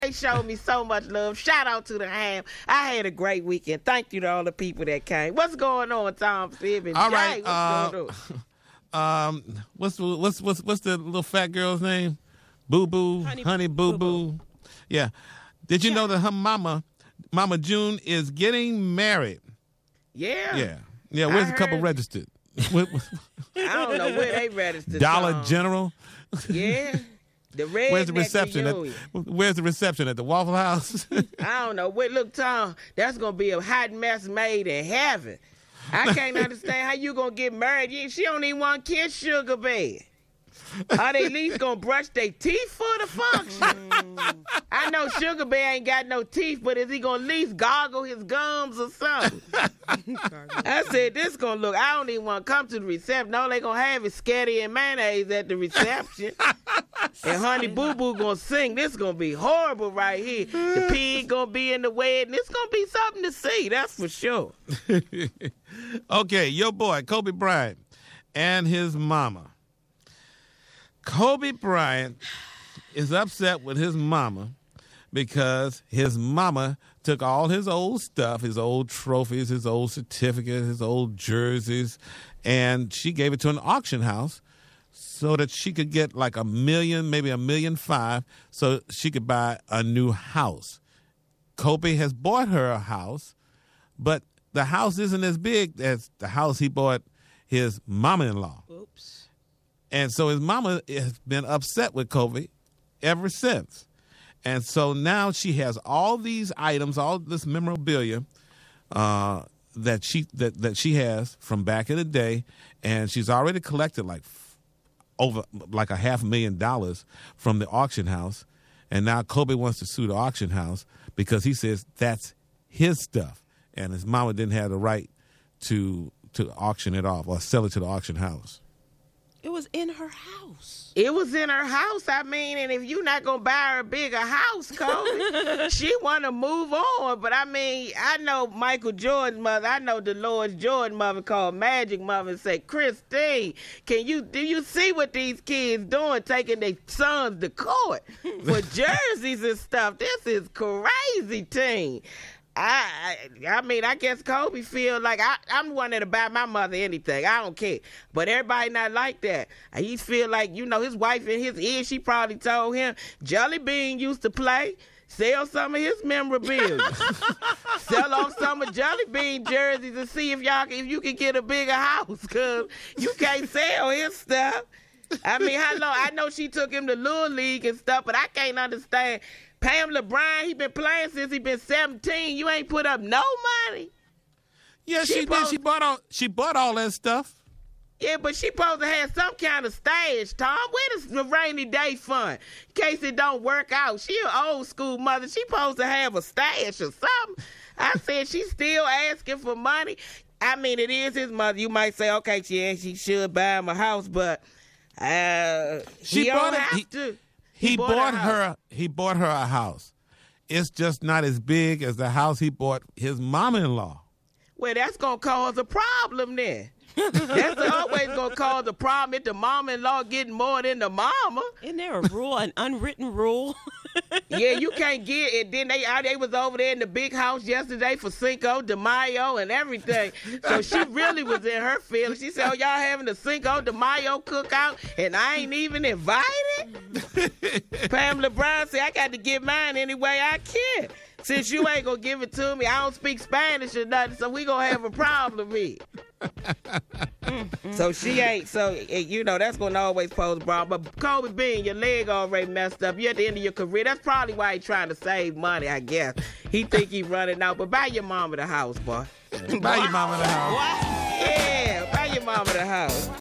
They showed me so much love. Shout out to the ham. I had a great weekend. Thank you to all the people that came. What's going on, Tom, Steve, and All Jay? right. What's going on? What's the little fat girl's name? Boo Boo, Honey Boo Boo. Yeah. Did you know that her Mama June, is getting married? Yeah. Yeah. Where's the couple registered? I don't know where they registered. Dollar Tom. General. Yeah. The red. Where's the reception? Where's the reception at the Waffle House? I don't know. Wait, look, Tom, that's gonna be a hot mess made in heaven. I can't understand how you gonna get married. She don't even want to kiss Sugar Bear. Are they at least gonna brush their teeth for the function? I know Sugar Bear ain't got no teeth, but is he gonna at least goggle his gums or something? I said, this gonna look, I don't even want to come to the reception. No, they gonna have it scatty and mayonnaise at the reception. And Honey Boo Boo gonna sing. This gonna be horrible right here. The pig gonna be in the wedding. It's gonna be something to see, that's for sure. Okay, your boy, Kobe Bryant, and his mama. Kobe Bryant is upset with his mama because his mama took all his old stuff, his old trophies, his old certificates, his old jerseys, and she gave it to an auction house so that she could get like $1 million, maybe $1.5 million, so she could buy a new house. Kobe has bought her a house, but the house isn't as big as the house he bought his mama-in-law. Oops. And so his mama has been upset with Kobe ever since. And so now she has all these items, all this memorabilia that she has from back in the day, and she's already collected over $500,000 from the auction house. And now Kobe wants to sue the auction house because he says that's his stuff, and his mama didn't have the right to auction it off or sell it to the auction house. It was in her house. It was in her house. I mean, and if you're not going to buy her a bigger house, Kobe, she want to move on. But, I mean, I know Michael Jordan's mother. I know Dolores Jordan's mother called Magic Mother and say, Christine, do you see what these kids doing, taking their sons to court for jerseys and stuff? This is crazy, team. I mean, I guess Kobe feel like I'm one to buy my mother anything. I don't care. But everybody not like that. He feel like, his wife in his ear, she probably told him, Jelly Bean used to play. Sell some of his memorabilia. Sell off some of Jelly Bean jerseys and see if you can get a bigger house, because you can't sell his stuff. I mean, how long? I know she took him to Little League and stuff, but I can't understand. Pamela Bryant, he been playing since he been 17. You ain't put up no money. Yeah, she did. She bought all that stuff. Yeah, but she supposed to have some kind of stash, Tom. Where the rainy day fund? In case it don't work out. She an old school mother. She supposed to have a stash or something. I said she's still asking for money. I mean, it is his mother. You might say, okay, she should buy him a house, but she don't have to. He bought her a house. It's just not as big as the house he bought his mama-in-law. Well, that's going to cause a problem then. That's always going to cause a problem if the mama-in-law getting more than the mama. Isn't there a rule, an unwritten rule? Yeah, you can't get it. Then they was over there in the big house yesterday for Cinco de Mayo and everything. So she really was in her feelings. She said, oh, y'all having a Cinco de Mayo cookout and I ain't even invited? Pamela Brown said, I got to get mine any way I can. Since you ain't going to give it to me, I don't speak Spanish or nothing, so we going to have a problem here. So she ain't, that's going to always pose a problem. But Kobe Bean, your leg already messed up. You're at the end of your career. That's probably why he's trying to save money, I guess. He think he's running out. But buy your mama the house, boy. Buy your mama the house. Yeah, buy your mama the house.